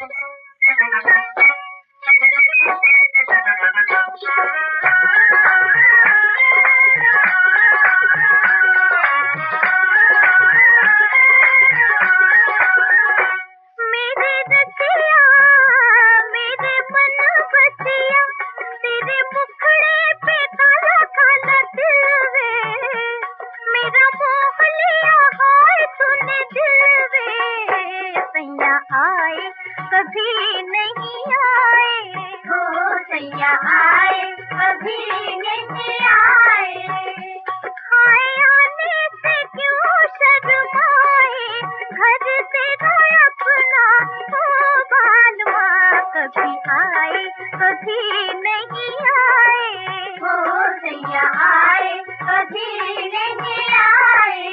कभी नहीं आए हो सैया, आए कभी नहीं आए। हाय आने से क्यों शर्माए, घर तेरा अपना हो बालवा। कभी आए कभी नहीं आए हो सैया, आए कभी नहीं आए।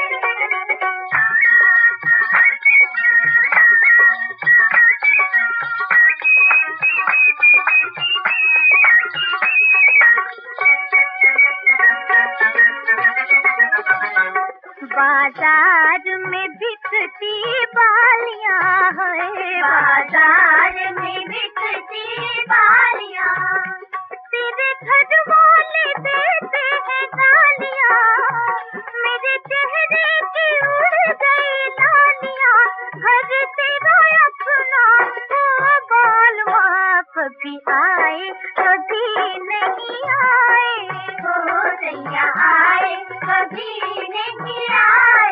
बाजार में बिकती बालियां है, बाजार में बिकती बालियां। तेरे घर वाले देते हैं गालियां, मेरे चेहरे की उड़ गई लालियां। घर तेरा अपना हो बालवा, कभी आए कभी नहीं आए हो सैया, आए कभी नहीं आए।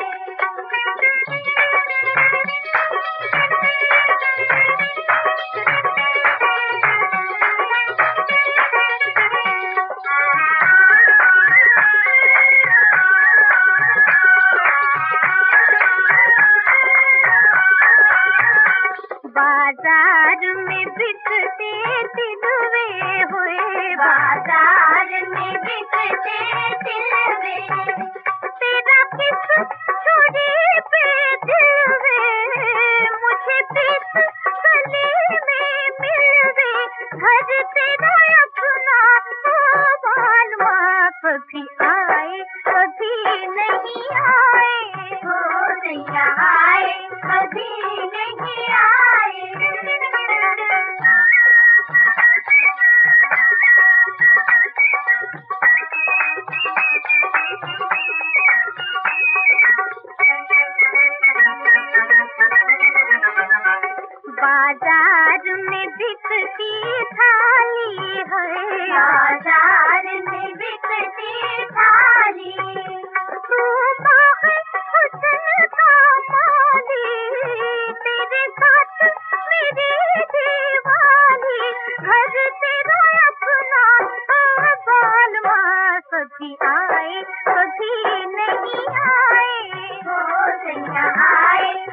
बाजार में बिकते दिलवे हुए, बाजार में बिकते दिलवे। तेरा किस चोरी पे दिलवे, मुझे बीच गली में मिलवे। घर तेरा अपना हो बालवा, कभी आए कभी नहीं आए हो सैया, आए कभी नहीं आए। बाजार में बिकती थाली है, बाजार में बिकती थाली। तू बाहर हुस्न का माली, तेरे साथ मेरी दीवाली। घर तेरा अपना हो बालवा, कभी आए कभी नहीं आए हो सैया, आए